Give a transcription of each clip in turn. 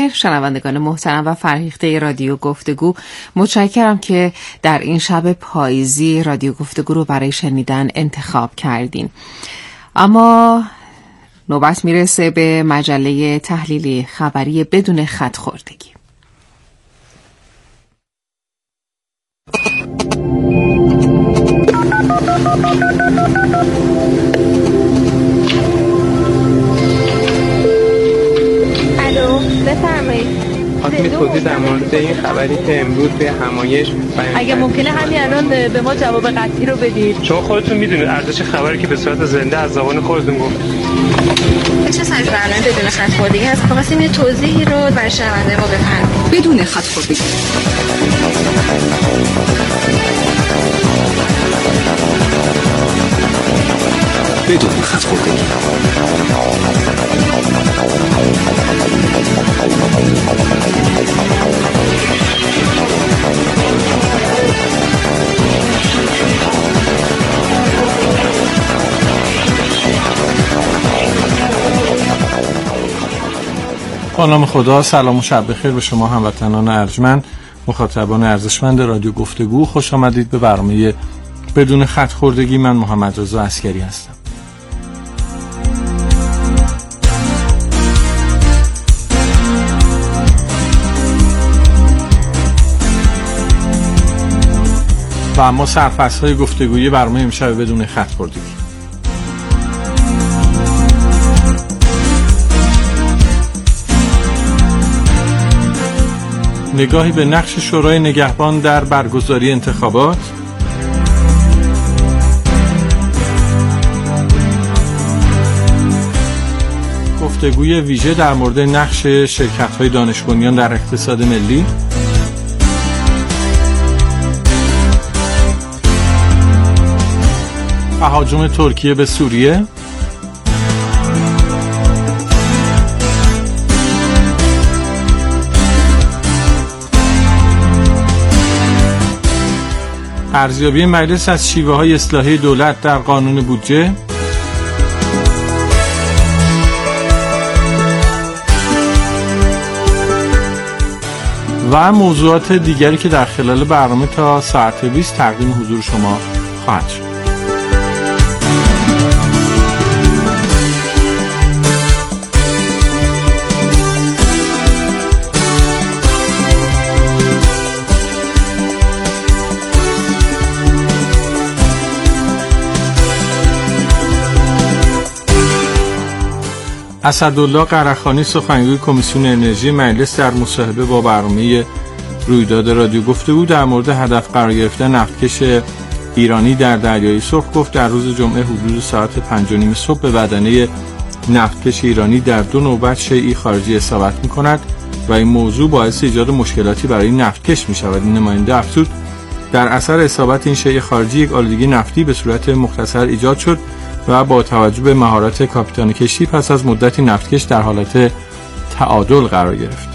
شنوندگان محترم و فرهیخته رادیو گفتگو، متشکرم که در این شب پاییزی رادیو گفتگو رو برای شنیدن انتخاب کردین. اما نوبت میرسه به مجله تحلیلی خبری بدون خط خوردگی. الو، بفرمایید. خواستم توضیح در مورد این خبری که امروز به همایش اگه ممکنه همین الان به ما جواب قطعی رو بدید. شما خودتون میدونید ارزش خبری که به صورت زنده از زبان خودتون گفت. چه سایز برنامه بدون خط خوردگی هست؟ خواستیم یه توضیحی رو برای شنونده ما بفرمایید. بدون خط خوردگی. بدون خط خوردگی. با نام خدا، سلام و شب بخیر به شما هموطنان ارجمند، مخاطبان ارزشمند رادیو گفتگو. خوش آمدید به برنامه بدون خط خوردگی. من محمد رضا عسکری هستم. و اما سرفصل‌های گفتگویی برنامه امشب بدون خط خوردگی. نگاهی به نقش شورای نگهبان در برگزاری انتخابات، گفتگوی ویژه در مورد نقش شرکت‌های دانش بنیان در اقتصاد ملی، تهاجم ترکیه به سوریه، ارزیابی مجلس از شیوه‌های اصلاحی دولت در قانون بودجه، و موضوعات دیگری که در خلال برنامه تا ساعت 20 تقدیم حضور شما خواهد شد. اسدالله قرخانی، سخنگوی کمیسیون انرژی مجلس، در مصاحبه با برنامه رویداد رادیو گفتگو در مورد هدف قرار گرفتن نفتکش ایرانی در دریای سرخ گفت در روز جمعه حدود ساعت 5:30 صبح به بدنه نفتکش ایرانی در 2 نوبت شیئی خارجی اصابت می‌کند و این موضوع باعث ایجاد مشکلاتی برای نفتکش می‌شود. این نماینده افزود در اثر اصابت این شیء خارجی یک آلودگی نفتی به صورت مختصر ایجاد شد و با توجه به مهارت کاپیتان کشتی پس از مدتی نفتکش در حالت تعادل قرار گرفت.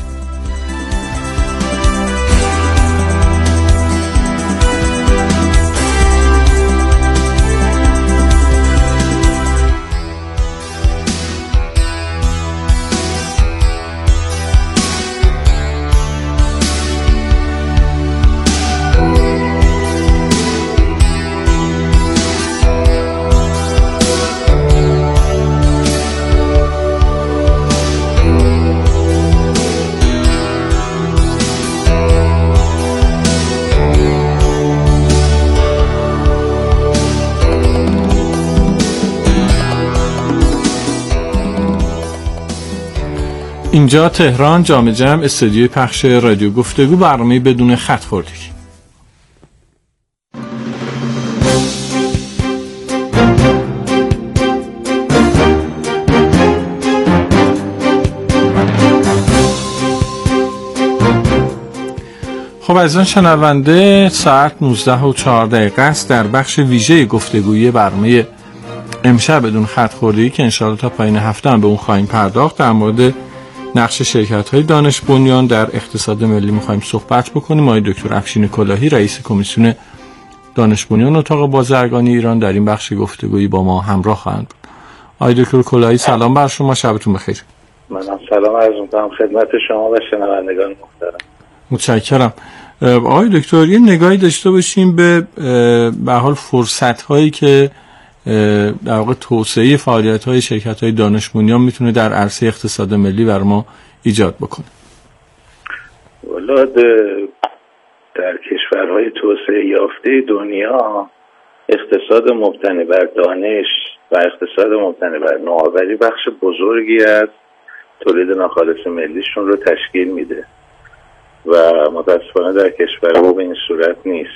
اینجا تهران، جام جم، استودیوی پخش رادیو گفتگو، برنامه بدون خط خوردگی. خب عزیزان شنونده، ساعت 19:04 است. در بخش ویژه گفتگویی برنامه امشب بدون خط خوردگی که انشاءالله تا پایین هفته هم به اون خواهیم پرداخت، در مورد نقش شرکت‌های دانش بنیان در اقتصاد ملی می‌خوایم صحبت بکنیم. آقای دکتر افشین کلاهی، رئیس کمیسیون دانش بنیان اتاق بازرگانی ایران، در این بخش گفتگویی با ما همراه خواهند بود. آقای دکتر کلاهی، سلام بر شما، شبتون بخیر. منم سلام عرض می‌کنم خدمت شما و شنوندگان محترم. متشکرم. آقای دکتر یه نگاهی داشته باشیم به حال فرصت‌هایی که در واقع توسعه فعالیت‌های شرکت‌های دانش بنیان میتونه در عرصه اقتصاد ملی بر ما ایجاد بکنه. والا در کشورهای توسعه یافته دنیا اقتصاد مبتنی بر دانش و اقتصاد مبتنی بر نوآوری بخش بزرگی از تولید ناخالص ملیشون رو تشکیل میده و متاسفانه در کشور ما به این صورت نیست.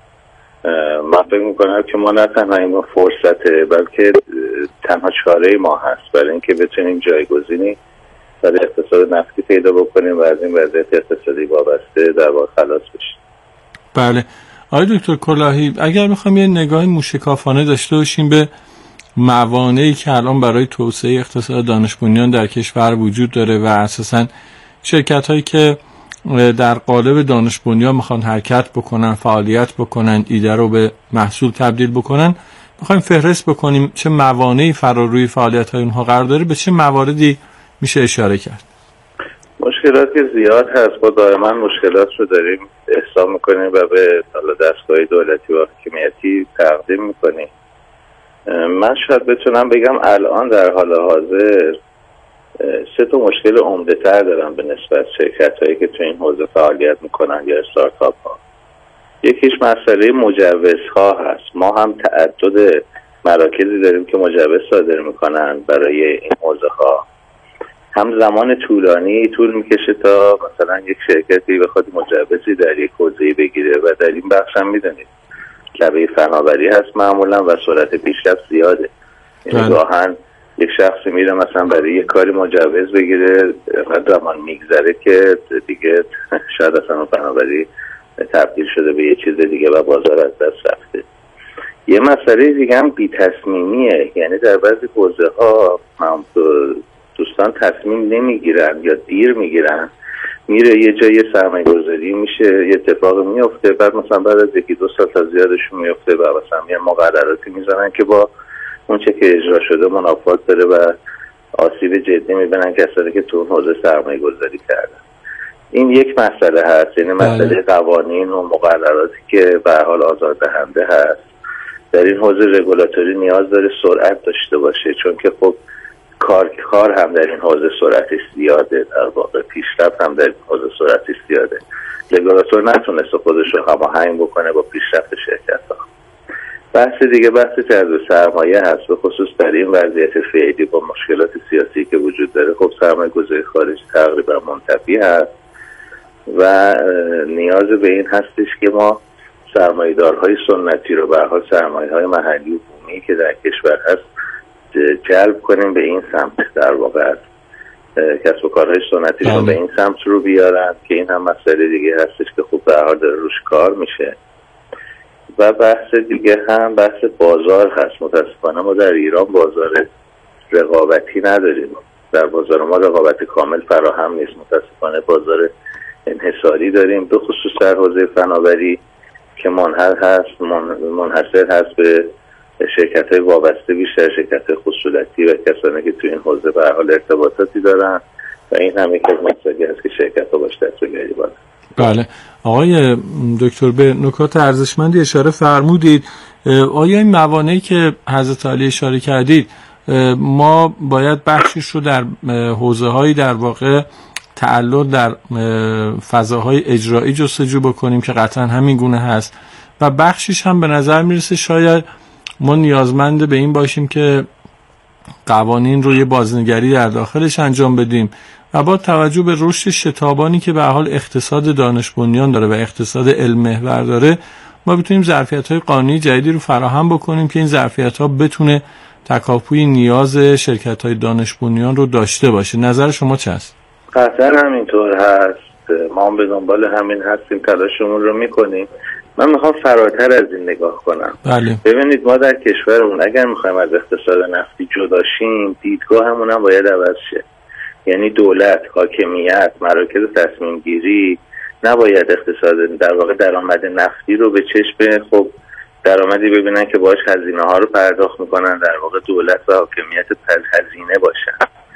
من فکر میکنم که ما نه تنها این فرصته بلکه تنها چاره ما هست برای اینکه بتونیم جایگزینی برای اقتصاد نفتی پیدا بکنیم و از این وضعیت اقتصادی وابسته در واقع خلاص بشیم. بله آقای دکتر کلاهی اگر بخوام یه نگاه موشکافانه داشته باشیم به موانعی که الان برای توسعه اقتصاد دانش بنیان در کشور وجود داره و اساساً شرکت‌هایی که در قالب دانش بنیان میخوان حرکت بکنن، فعالیت بکنن، ایده رو به محصول تبدیل بکنن، میخوایم فهرست بکنیم چه موانعی فرا روی فعالیت‌های اونها قرار داره، به چه مواردی میشه اشاره کرد؟ مشکلات زیاد هست. با دائما مشکلات رو داریم احساس میکنیم و به دستگاه دولتی و حکومتی تقدیم میکنیم. من شاید بتونم بگم الان در حال حاضر 3 مشکل عمده تر دارم به نسبت شرکت هایی که تو این حوزه فعالیت میکنن یا استارتاپ ها. یکیش مسئله مجوزها هست. ما هم تعدد مراکزی داریم که مجوز صادر میکنن برای این حوزه ها، هم زمان طول میکشه تا مثلا یک شرکتی بخواد مجوزی در یک حوزه‌ای بگیره و در این بخش هم میدونید لبه فناوری هست معمولا و سرعت پیشرفت زیاده. یعنی واقعا یک شخصی میره مثلا برای یک کاری مجوز بگیره و زمان میگذره که دیگه شاید اصلا فناوری تبدیل شده به یه چیز دیگه و بازار از دست رفته. یه مسئله دیگه هم بی تصمیمیه. یعنی در بعضی حوزه ها دوستان تصمیم نمیگیرن یا دیر میگیرن، میره یه جای سرمایه گذاری میشه، یه اتفاق میفته، بعد مثلا بعد از 1-2 سال تا زیادشون میفته و مثلا یه مقرراتی میزنن که با اون چه که اجرا شده منافات داره و آسیب جدی میبینن کسانی که تو اون حوزه سرمایه گذاری کردن. این یک مسئله هست، یعنی مسئله قوانین و مقرراتی که به هر حال آزاردهنده هست. در این حوزه رگولاتوری نیاز داره سرعت داشته باشه، چون که خب کار هم در این حوزه سرعتش زیاده، در واقع پیشرفت هم در این حوزه سرعتش زیاده. رگولاتور نتونسته خودش رو هماهنگ بکنه با پیشرفت شرکت‌ها. بحث دیگه بحث جذب سرمایه هست، به خصوص در این وضعیت فعلی با مشکلات سیاسی که وجود داره. خب سرمایه گذاری خارجی تقریبا منتفی هست و نیاز به این هستش که ما سرمایه‌دارهای سنتی رو به هر حال سرمایه‌های محلی و بومی که در کشور هست جلب کنیم به این سمت، در واقع کسب و کارهای سنتی رو به این سمت رو بیارن که این هم مسئله دیگه هستش که خوب به هر حال داره روش کار میشه. و بحث دیگه هم بحث بازار هست. متاسفانه ما در ایران بازار رقابتی نداریم. در بازار ما رقابت کامل فراهم نیست. متاسفانه بازار انحصاری داریم، به خصوص در حوزه فناوری که منحصر هست به شرکت‌های وابسته، بیشتر شرکت‌های خصوصی و کسانی که تو این حوزه به هر حال ارتباطاتی دارن و این هم یک از مسائلی هست که شرکت‌ها باش دست بگیری باید. بله آقای دکتر به نکات ارزشمندی اشاره فرمودید. آیا این موانعی که حضرت علی اشاره کردید ما باید بخشش رو در حوزه‌های در واقع تعلق در فضاهای اجرایی جستجو بکنیم که قطعا همین گونه هست و بخشش هم به نظر میرسه شاید ما نیازمند به این باشیم که قوانین رو یه بازنگری در داخلش انجام بدیم و با توجه به رشد شتابانی که به حال اقتصاد دانش بنیان داره و اقتصاد علم محور داره ما بتونیم ظرفیت‌های قانونی جدیدی رو فراهم بکنیم که این ظرفیت‌ها بتونه تکاپوی نیاز شرکت‌های دانش بنیان رو داشته باشه. نظر شما چه است؟ قطعا همینطور هست. ما هم به دنبال همین هستیم، تلاشمون رو میکنیم. من میخوام فراتر از این نگاه کنم. بله. ببینید ما در کشورمون اگر میخوایم از اقتصاد نفتی جدا شیم دیدگاهمون هم باید عوض شه. یعنی دولت، حاکمیت، مراکز تصمیم گیری نباید اقتصاد در واقع درآمد نفتی رو به چشم خب درآمدی ببینن که باهاش هزینه ها رو پرداخت میکنن، در واقع دولت و حاکمیت هزینه باشن.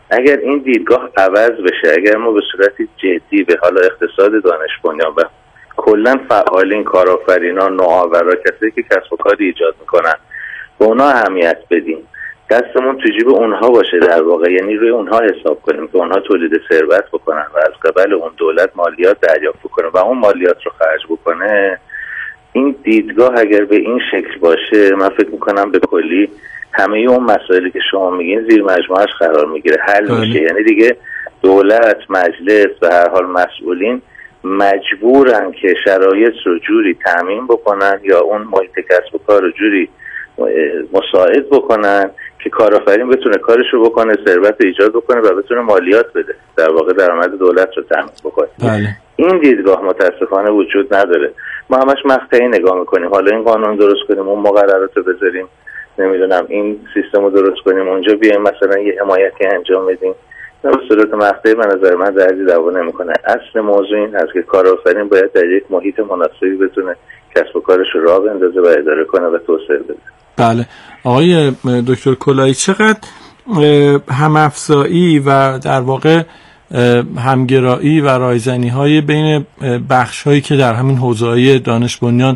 اگر این دیدگاه عوض بشه، اگر ما به صورت جدی به حال اقتصاد دانش بنیان و کلا فعالین، کارآفرینان، نوآورا، کسایی که کسب و کاری ایجاد میکنن به اونها اهمیت بدیم، دستمون تو جیب اونها باشه در واقع، یعنی روی اونها حساب کنیم که اونها تولید ثروت بکنن و از قبل اون دولت مالیات دریافت کنه و اون مالیات رو خرج بکنه، این دیدگاه اگر به این شکل باشه، من فکر میکنم به کلی همه اون مسائلی که شما میگین زیر مجموعش قرار میگیره، حل میشه. یعنی دیگه دولت، مجلس و هر حال مسئولین مجبورن که شرایط رو جوری تامین بکنن یا اون محیط کسب و کار رو جوری مساعد بکنن که کارآفرین بتونه کارش رو بکنه، ثروت ایجاد بکنه و بتونه مالیات بده، در واقع درآمد دولت رو تامین بکنه. بله. این دیدگاه متاسفانه وجود نداره. ما همش مقطعی نگاه میکنیم، حالا این قانون درست کنیم، اون مقررات رو بذاریم، نمیدونم این سیستم رو درست کنیم، اونجا بیایم مثلا یه حمایتی انجام بدیم. نه، به صورت مقطعی به نظر من دردی دعوا نمیکنه. اصل موضوع این هست که کارآفرین باید در یک محیط مناسبی بتونه کسب و کارش رو راه بندازه و اداره کنه و توسعه بده. بله. آقای دکتر کلاهی، چقدر هم‌افزایی و در واقع همگرایی و رایزنی‌های بین بخش‌هایی که در همین حوزه‌های دانش بنیان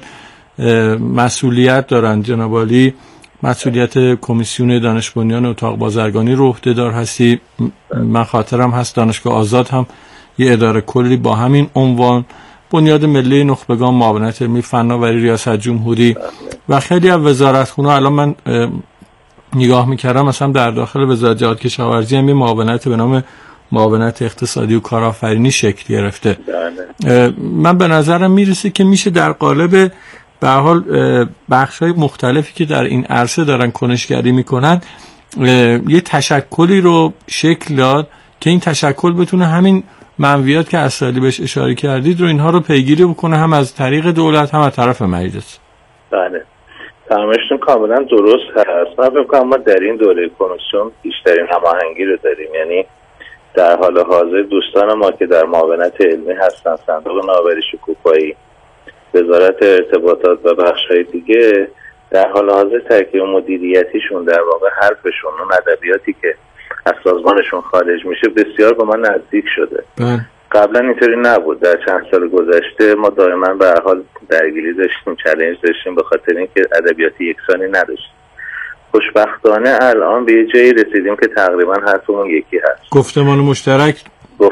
مسئولیت دارند، جناب عالی مسئولیت کمیسیون دانش بنیان اتاق بازرگانی رو عهده‌دار هستی، من خاطرم هست دانشگاه آزاد هم یه اداره کلی با همین عنوان، بنیاد ملی نخبگان، معاونت علمی، فناوری، ریاست جمهوری و خیلی از وزارتخونه‌ها. الان من نگاه می‌کردم مثلا در داخل وزارت جهاد کشاورزی هم یه معاونت به نام معاونت اقتصادی و کارآفرینی شکل گرفته. من به نظرم میرسه که میشه در قالب به حال بخش‌های مختلفی که در این عرصه دارن کنشگری میکنن یه تشکلی رو شکل داد که این تشکل بتونه همین منویات که اصلی بهش اشاره کردید رو اینها رو پیگیری بکنه، هم از طریق دولت هم از طرف مجلس. بله، فرمایشتون کاملا درست هست. من فکر کنم ما در این دوره کمیسیون بیشترین هماهنگی رو داریم، یعنی در حال حاضر دوستان ما که در معاونت علمی هستن، صندوق نوآوری شکوفایی، وزارت ارتباطات و بخش‌های دیگه، در حال حاضر ترکیب مدیریتیشون در واقع حرفشون، اون ادبیاتی که از سازمانشون خارج میشه بسیار به ما نزدیک شده. قبلا اینطوری نبود. در چند سال گذشته ما دائما به هر حال درگیری داشتیم، چالش داشتیم به خاطر اینکه ادبیات یکسانی نداشتیم. خوشبختانه الان به یه جایی رسیدیم که تقریبا حرفمون یکی هست. گفتمان مشترک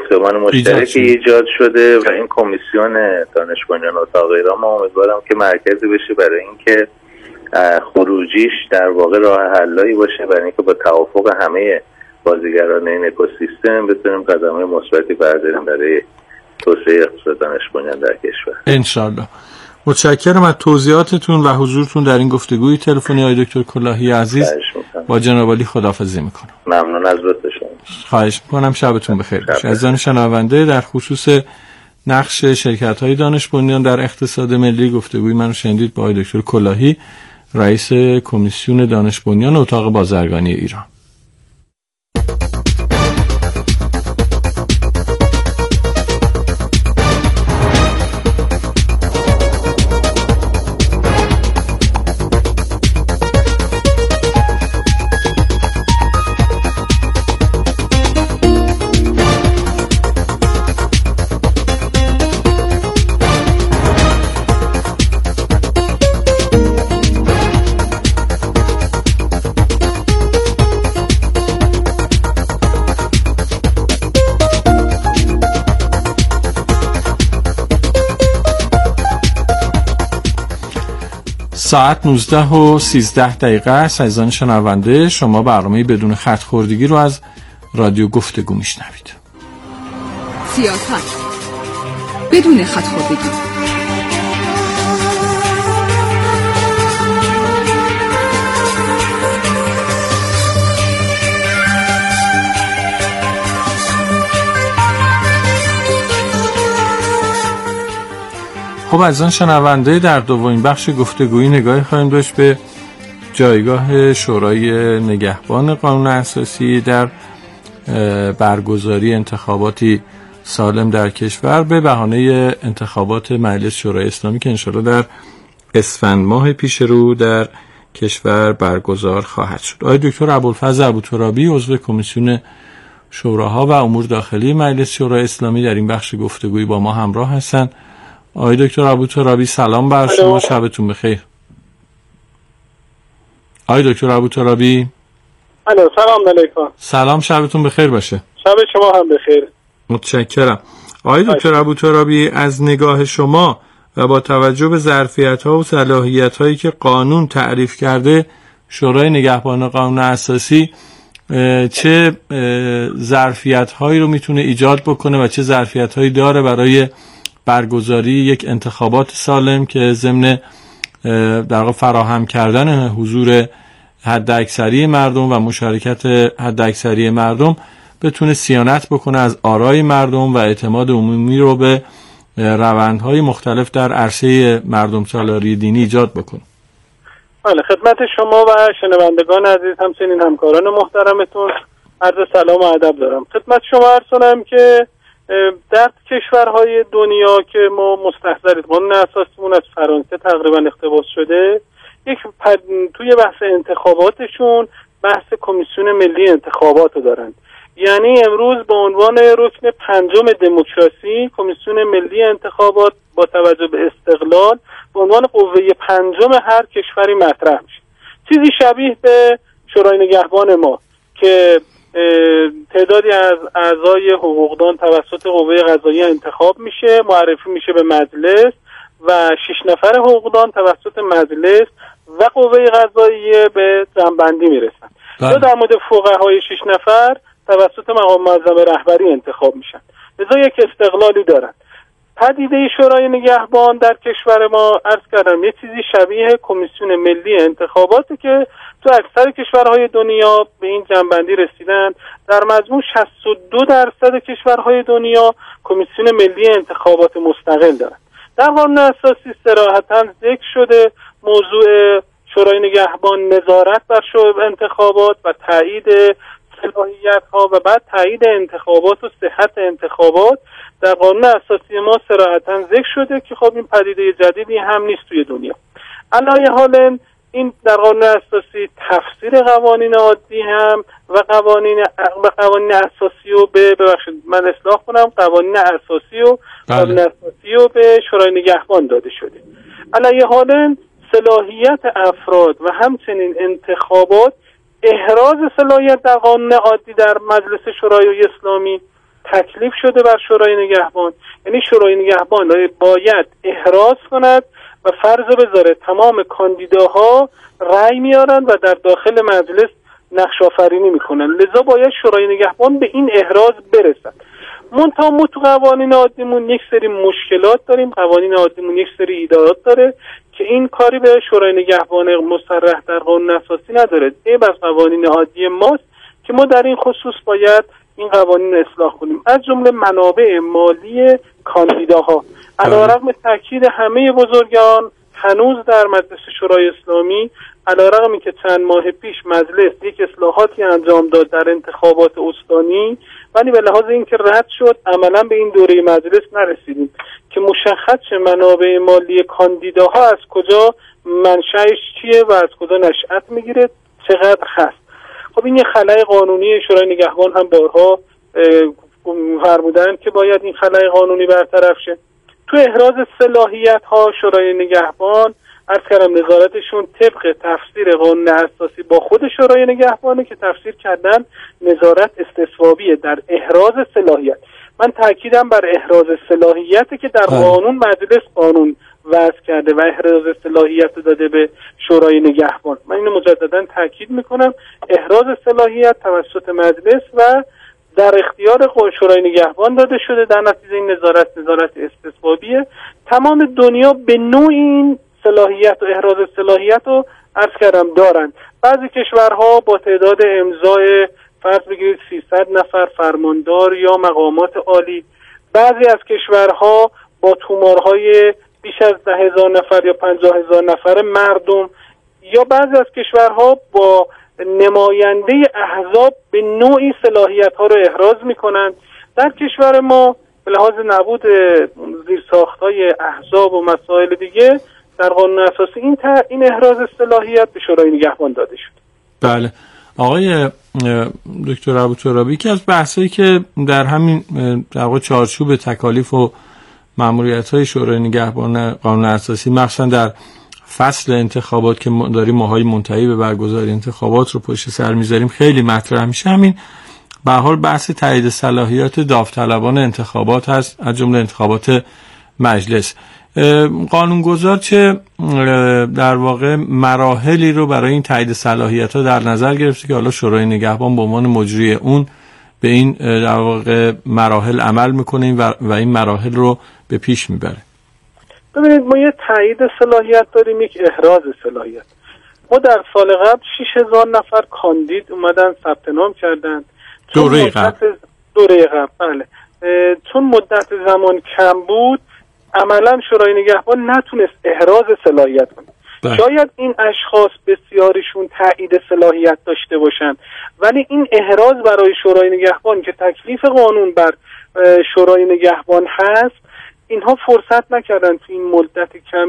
ایجاد شده و این کمیسیون دانش بنیان اتاق ایران، ما امیدوارم که مرکزی بشه برای اینکه خروجیش در واقع راه حلایی باشه، برای اینکه با توافق همه بازیگران این اکوسیستم بتونیم قدم‌های مثبتی برداریم برای توسعه اقتصاد دانش بنیان در کشور. انشالله. متشکرم از توضیحاتتون و حضورتون در این گفتگوی تلفنی. آقای دکتر کلاهی عزیز، با جناب عالی خداحافظی میکنم. ممنون از لطف شما. خواهش میکنم. شبتون بخیر باشه. عزیزان شنونده، در خصوص نقش شرکت‌های دانش بنیان در اقتصاد ملی گفتگوی من رو شنیدید با آقای دکتر کلاهی، رئیس کمیسیون دانش بنیان اتاق بازرگانی ایران. ساعت 19:13 است. عزیزان شنونده، شما برنامه بدون خط خوردگی رو از رادیو گفتگو میشنوید. سیاست بدون خط خوردگی. خب عزیزان شنونده، در دومین بخش گفتگویی نگاهی خواهیم داشت به جایگاه شورای نگهبان قانون اساسی در برگزاری انتخاباتی سالم در کشور به بهانه انتخابات مجلس شورای اسلامی که انشاءالله در اسفند ماه پیش رو در کشور برگزار خواهد شد. آقای دکتر ابوالفضل ابوترابی، عضو کمیسیون شوراها و امور داخلی مجلس شورای اسلامی در این بخش گفتگوی با ما همراه هستند. آقای دکتر ابوترابی سلام بر شما، شبتون بخیر. آقای دکتر ابوترابی سلام علیکم. سلام، شبتون بخیر باشه. شب شما هم بخیر. متشکرم. آقای دکتر ابوترابی، از نگاه شما و با توجه به ظرفیت‌ها و صلاحیت‌هایی که قانون تعریف کرده، شورای نگهبان قانون اساسی چه ظرفیت‌هایی رو میتونه ایجاد بکنه و چه ظرفیت‌هایی داره برای برگزاری یک انتخابات سالم که ضمن در واقع فراهم کردن حضور حداکثری مردم و مشارکت حداکثری مردم بتونه صیانت بکنه از آرای مردم و اعتماد عمومی رو به روندهای مختلف در عرصه مردم سالاری دینی ایجاد بکنه. بله، خدمت شما و شنوندگان عزیز، همچنین همکاران محترمتون عرض سلام و ادب دارم. خدمت شما عرض کنم که در کشورهای دنیا که ما مستحضریم، قانون اساسیمون از فرانسه تقریبا اقتباس شده، توی بحث انتخاباتشون بحث کمیسیون ملی انتخابات رو دارن. یعنی امروز به عنوان رکن پنجم دموکراسی، کمیسیون ملی انتخابات با توجه به استقلال به عنوان قوه پنجم هر کشوری مطرح میشه. چیزی شبیه به شورای نگهبان ما که تعدادی از اعضای حقوقدان توسط قوه قضاییه انتخاب میشه، معرفی میشه به مجلس و 6 نفر حقوقدان توسط مجلس و قوه قضاییه به جمع‌بندی میرسن. یا در مورد فقهای 6 نفر توسط مقام معظم رهبری انتخاب میشن. لذا یک استقلالی دارن. پدیده شورای نگهبان در کشور ما عرض کردم یه چیزی شبیه کمیسیون ملی انتخاباتی که تو اکثر کشورهای دنیا به این جنبندی رسیدن. در مجموع 62% کشورهای دنیا کمیسیون ملی انتخابات مستقل دارن. در قانون اساسی صراحتاً ذکر شده موضوع شورای نگهبان نظارت بر انتخابات و تایید صلاحیت‌ها و بعد تایید انتخابات و صحت انتخابات در قانون اساسی ما صراحتاً ذکر شده که خب این پدیده جدیدی هم نیست توی دنیا. علاوه حال این در قانون اساسی تفسیر قوانین عادی هم و قوانین اساسی و ببخشید من اصلاح کنم قوانین اساسی و قانون اساسی و به شورای نگهبان داده شده. علاوه حال صلاحیت افراد و همچنین انتخابات، احراز صلاحیت در قانون عادی در مجلس شورای اسلامی تکلیف شده بر شورای نگهبان. یعنی شورای نگهبان باید احراز کند و فرض بذاره تمام کاندیداها رأی میارن و در داخل مجلس نقش آفرینی میکنن. لذا باید شورای نگهبان به این احراز برسد. منتها ما تو قوانین عادیمون یک سری مشکلات داریم. قوانین عادیمون یک سری ایدئات داره که این کاری به شورای نگهبان مصرح در قانون اساسی نداره. عیب از قوانین عادی ماست که ما در این خصوص باید این قوانین اصلاح کنیم. از جمله منابع مالی کاندیداها. علیرغم تاکید همه بزرگان، هنوز در مجلس شورای اسلامی علیرغم که چند ماه پیش مجلس یک اصلاحاتی انجام داد در انتخابات استانی، ولی به لحاظ اینکه رد شد عملا به این دوره مجلس نرسیدیم که مشخص شه منابع مالی کاندیداها از کجا منشأش چیه و از کجا نشأت میگیره، چقدر هست. خب این یه خلأ قانونی شورای نگهبان هم بارها فرمودن که باید این خلأ قانونی برطرف شه. تو احراز صلاحیت ها شورای نگهبان عرض کردم نظارتشون طبق تفسیر قانون اساسی با خود شورای نگهبانه که تفسیر کردن نظارت استصوابیه در احراز صلاحیت. من تاکیدم بر احراز صلاحیت که در قانون مجلس قانون وضع کرده و احراز صلاحیت داده به شورای نگهبان. من اینو مجددا تاکید میکنم، احراز صلاحیت توسط مجلس و در اختیار شورای نگهبان داده شده. در نتیجه این نظارت استصوابیه. تمام دنیا به نوعی این صلاحیت و احراز صلاحیت رو عرض کردم دارن. بعضی کشورها با تعداد امضای فرض بگیرید 300 نفر فرماندار یا مقامات عالی، بعضی از کشورها با تومارهای بیش از 10,000 نفر یا 50,000 نفر مردم، یا بعضی از کشورها با نماینده احزاب به نوعی صلاحیت ها رو احراز میکنند. در کشور ما به لحاظ نبود زیرساخت‌های احزاب و مسائل دیگه در قانون اساسی این احراز صلاحیت به شورای نگهبان داده شد. بله. آقای دکتر ابوترابی، که از بحثایی که در همین در واقع چارچوب تکالیف و مأموریت‌های شورای نگهبان قانون اساسی مخصوصا در فصل انتخابات که داریم ماهای منتهی به برگزاری انتخابات رو پشت سر میذاریم خیلی مطرح میشه، همین به هر حال بحث تایید صلاحیات داوطلبان انتخابات هست، از جمله انتخابات مجلس. قانونگذار چه در واقع مراحلی رو برای این تایید صلاحیت‌ها در نظر گرفته که حالا شورای نگهبان به عنوان مجری اون به این در واقع مراحل عمل میکنه و این مراحل رو به پیش میبره؟ ببینید، ما یه تایید صلاحیت داریم، یک احراز صلاحیت. ما در سال قبل 6000 نفر کاندید اومدن ثبت نام کردن دوره قبل. بله. چون مدت زمان کم بود عملا شورای نگهبان نتونست احراز صلاحیت کنه. شاید این اشخاص بسیاریشون تایید صلاحیت داشته باشن، ولی این احراز برای شورای نگهبان که تکلیف قانون بر شورای نگهبان هست، اینها فرصت نکردن تو این مدت کم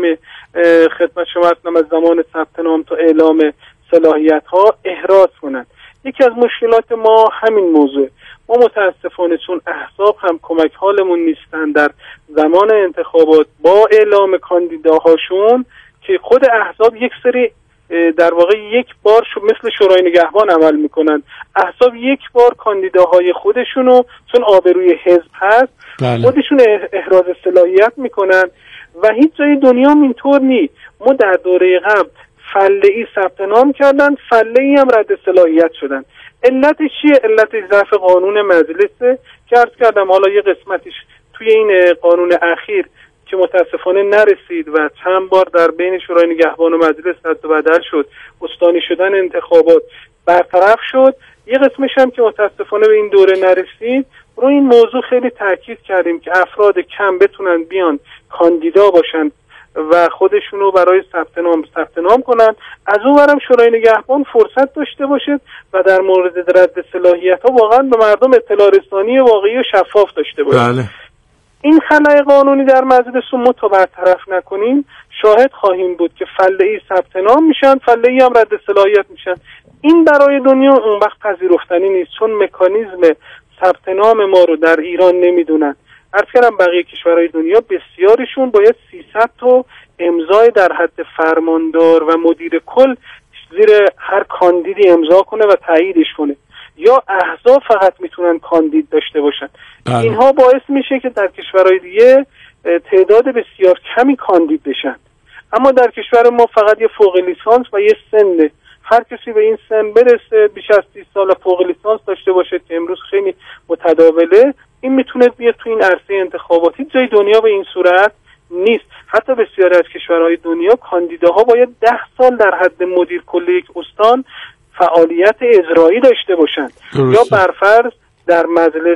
خدمت شما از زمان ثبت نام تا اعلام صلاحیت ها احراز کنن. یکی از مشکلات ما همین موضوع. ما متاسفانه چون احزاب هم کمک حالمون نیستن در زمان انتخابات با اعلام کاندیداهاشون، که خود احزاب یک سری در واقع یک بار مثل شورای نگهبان عمل میکنن. احزاب یک بار کاندیداهای خودشونو چون آبروی حزب هست خودشون احراز صلاحیت میکنن و هیچ جای دنیا اینطور نی. ما در دوره قبل فله‌ای ثبت نام کردن، فله‌ای هم رد صلاحیت شدن. علتش چیه؟ علتش ضعف قانون مجلسه که عرض کردم. حالا یه قسمتش توی این قانون اخیر که متاسفانه نرسید و چند بار در بین شورای نگهبان و مجلس رد و بدل شد، استانی شدن انتخابات برطرف شد. یه قسمش هم که متاسفانه به این دوره نرسید، رو این موضوع خیلی تاکید کردیم که افراد کم بتونن بیان کاندیدا باشن و خودشونو برای ثبت نام کنن. از اون ورم شورای نگهبان فرصت داشته باشه و در مورد رد صلاحیت‌ها واقعا به مردم اطلاع رسانی واقعی و شفاف داشته باشه. بله. این خلأ قانونی در مجلس رو ما تا برطرف نکنیم شاهد خواهیم بود که فله‌ای ثبت نام میشن، فله‌ای هم رد صلاحیت میشن. این برای دنیا اون وقت پذیرفتنی نیست، چون مکانیزم ثبت نام ما رو در ایران نمیدونن. عرض کردم بقیه کشورهای دنیا بسیارشون باید 300 تا امضای در حد فرماندار و مدیر کل زیر هر کاندیدی امضا کنه و تاییدش کنه، یا احزاب فقط میتونن کاندید داشته باشن. اینها باعث میشه که در کشورهای دیگه تعداد بسیار کمی کاندید بشن، اما در کشور ما فقط یه فوق لیسانس و یه سنده. هر کسی به این سن برسه، بیش از 30 سال فوق لیسانس داشته باشه که امروز خیلی متداوله، این میتونه بیاد تو این عرصه انتخاباتی. جای دنیا به این صورت نیست. حتی بسیاری از کشورهای دنیا کاندیداها باید 10 سال در حد مدیر کل یک استان فعالیت اجرایی داشته باشن، یا برفرض در مجلس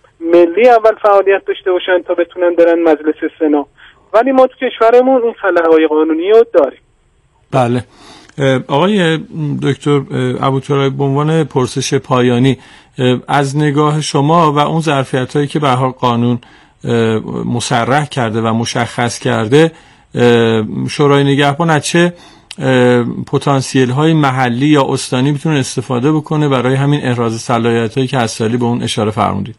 ملی اول فعالیت داشته باشن تا بتونن برن مجلس سنا. ولی ما تو کشورمون این خلاهای قانونی رو داریم. بله. آقای دکتر ابوترابی، به عنوان پرسش پایانی، از نگاه شما و اون ظرفیت‌هایی که به هر حال قانون مصرح کرده و مشخص کرده، شورای نگهبان از چه پتانسیل‌های محلی یا استانی میتونه استفاده بکنه برای همین احراز صلاحیت‌هایی که از سالی به اون اشاره فرمودید؟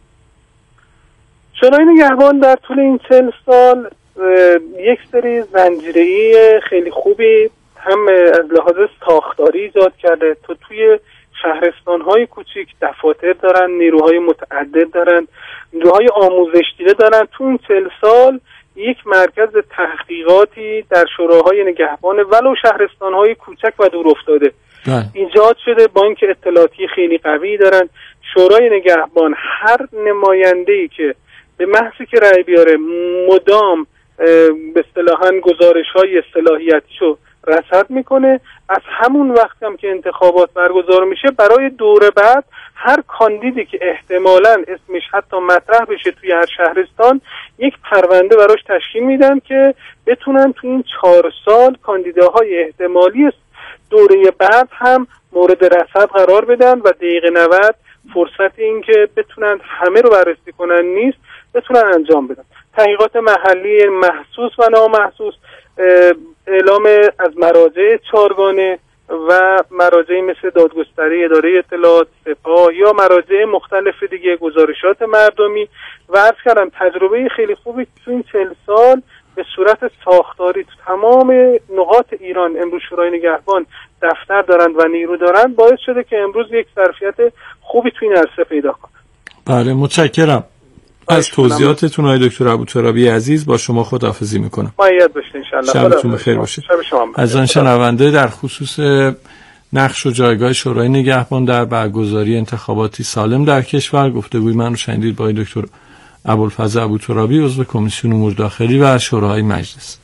شورای نگهبان در طول این 40 سال یک سری زنجیره‌ای خیلی خوبی هم از لحاظ ساختاری ایجاد کرده. توی شهرستان‌های کوچیک دفاتر دارن، نیروهای متعدد دارن، نیروهای آموزش دیده دارن. تو این 40 سال یک مرکز تحقیقاتی در شوراهای نگهبان ولو شهرستان‌های کوچک و دور افتاده ایجاد شده. بانک اطلاعاتی خیلی قوی دارن. شورای نگهبان هر نماینده‌ای که به محضی که رأی بیاره مدام به اصطلاحاً گزارش‌های صلاحیتیشو رصد میکنه. از همون وقت هم که انتخابات برگزار میشه، برای دوره بعد هر کاندیدی که احتمالاً اسمش حتی مطرح بشه توی هر شهرستان، یک پرونده براش تشکیل میدن که بتونن توی این 4 سال کاندیداهای احتمالی دوره بعد هم مورد رصد قرار بدن و دقیقه 90 فرصت این که بتونن همه رو بررسی کنن نیست، بتونن انجام بدن. تحقیقات محلی محسوس و نامحسوس، اعلام از مراجع چارگانه و مراجعی مثل دادگستری، اداره اطلاعات، سپاه یا مراجع مختلف دیگه، گزارشات مردمی و عرض کردم تجربه خیلی خوبی تو این 40 سال به صورت ساختاری تو تمام نقاط ایران امروز شورای نگهبان دفتر دارند و نیرو دارند، باعث شده که امروز یک ظرفیت خوبی تو این عرصه پیدا کنند. بله متشکرم از توضیحاتتون آقای دکتر ابوترابی عزیز. با شما خداحافظی میکنم. مؤید باشید ان شاءالله. شبتون بخیر باشه. از آن شنونده در خصوص نقش و جایگاه شورای نگهبان در برگزاری انتخاباتی سالم در کشور گفتگوی من رو شنیدید با آقای دکتر ابوالفضل ابوترابی عضو کمیسیون امور داخلی و شورای مجلس.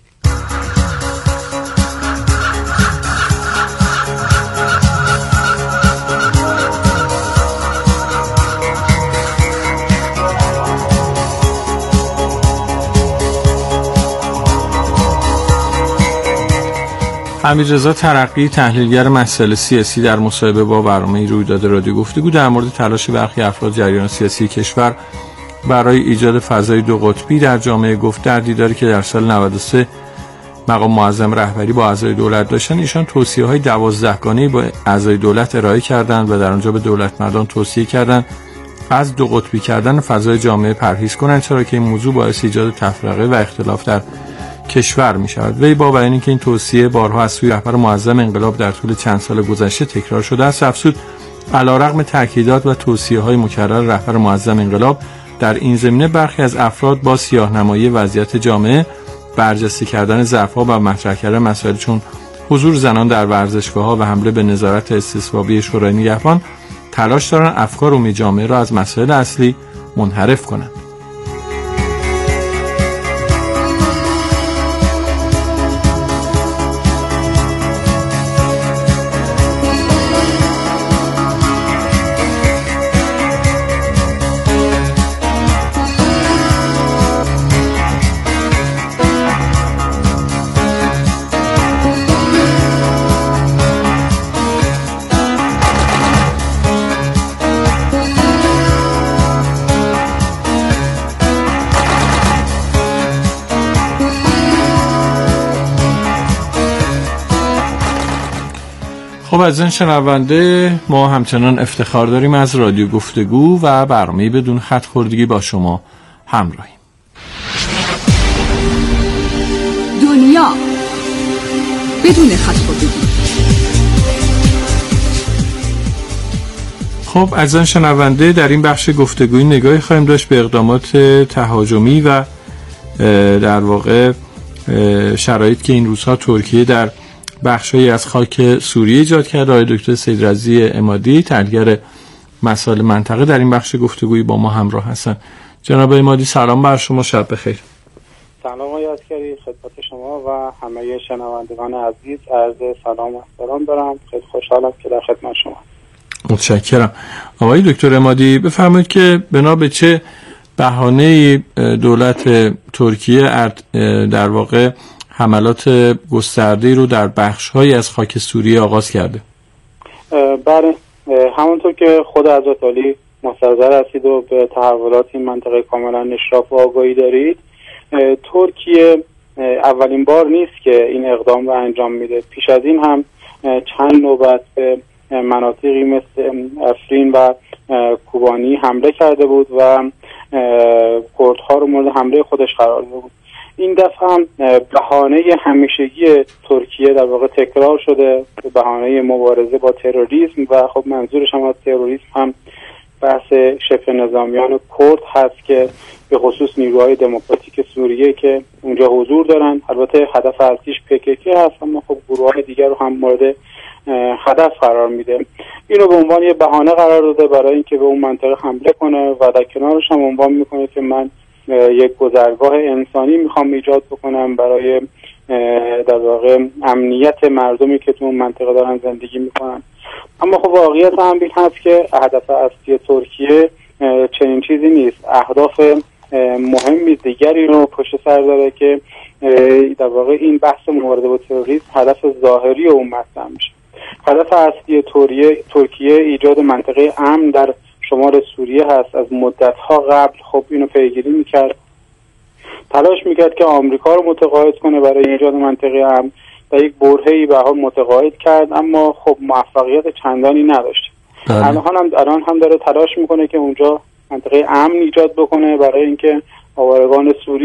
امیررضا ترقی تحلیلگر مسائل سیاسی در مصاحبه با برنامه رویداد رادیو گفتگو در مورد تلاش برخی افراد جریان سیاسی کشور برای ایجاد فضای دو قطبی در جامعه گفت در دیداری که در سال 93 مقام معظم رهبری با اعضای دولت داشتن، ایشان توصیه‌های 12 گانه‌ای با اعضای دولت ارائه کردند و در آنجا به دولتمردان توصیه کردند از دو قطبی کردن فضای جامعه پرهیز کنند، چرا که این موضوع باعث ایجاد تفرقه و اختلاف در کشور می شود. وی با بیان اینکه این توصیه بارها از سوی رهبر معظم انقلاب در طول چند سال گذشته تکرار شده است، افزود علیرغم تاکیدات و توصیه‌های مکرر رهبر معظم انقلاب در این زمینه، برخی از افراد با سیاه‌نمایی وضعیت جامعه، برجسته کردن ضعف‌ها و مطرح کردن مسائل چون حضور زنان در ورزشگاه‌ها و حمله به نظارت استصوابی شورای نگهبان، تلاش دارند افکار عمومی جامعه را از مسائل اصلی منحرف کنند. خب از این شنونده ما همچنان افتخار داریم از رادیو گفتگو و برنامه بدون خط خوردگی با شما همراهیم. دنیا بدون خط خوردگی. خب از این شنونده در این بخش گفتگوی نگاهی خواهیم داشت به اقدامات تهاجمی و در واقع شرایط که این روزها ترکیه در بخشی از خاک سوریه ایجاد کرده. آقای دکتر سیدرضی عمادی تحلیلگر مسائل منطقه در این بخش گفتگویی با ما همراه هستند. جناب عمادی سلام بر شما، شب بخیر. سلام آقای عسکری، خدمت شما و همه شنوندگان عزیز عرض سلام و احترام دارم. خیلی خوشحالم که در خدمت شما. متشکرم. آقای دکتر عمادی بفرمایید که بنا به چه بهانه‌ای دولت ترکیه در واقع حملات گسترده‌ای رو در بخش‌هایی از خاک سوریه آغاز کرده؟ بله، همونطور که خود حضرت علی مستحضر هستید و به تحولات این منطقه کاملا اشراف و آگاهی دارید، ترکیه اولین بار نیست که این اقدام رو انجام میده. پیش از این هم چند نوبت به مناطقی مثل افرین و کوبانی حمله کرده بود و کردها رو مورد حمله خودش قرار داده بود. این دفعه هم بهانه همیشگی ترکیه در واقع تکرار شده، بهانه مبارزه با تروریسم و خب منظورش هم از تروریسم هم بحث شبه نظامیان کرد هست که به خصوص نیروهای دموکراتیک سوریه که اونجا حضور دارن. البته هدف اصلیش PKK هست، اما خب گروه‌های دیگر رو هم مورد هدف قرار میده. اینو به عنوان یه بهانه قرار داده برای اینکه به اون منطقه حمله کنه و در کنارش هم عنوان میکنه که من یک گذرگاه انسانی میخوام ایجاد بکنم برای در واقع امنیت مردمی که تو اون منطقه دارن زندگی میکنن. اما خب واقعیت هم این هست که هدف اصلی ترکیه چنین چیزی نیست. اهداف مهمی دیگری رو پشت سر داره که در واقع این بحث مبارزه با تروریسم هدف ظاهری اون مطرح میشه. هدف اصلی ترکیه ایجاد منطقه امن در شمال سوریه هست. از مدت‌ها قبل خب اینو پیگیری میکرد، تلاش میکرد که آمریکا رو متقاعد کنه برای ایجاد منطقه امن، و یک برهه‌ای به حال متقاعد کرد، اما خب موفقیت چندانی نداشت. الان هم داره تلاش میکنه که اونجا منطقه امن ایجاد بکنه برای اینکه آوارگان سوری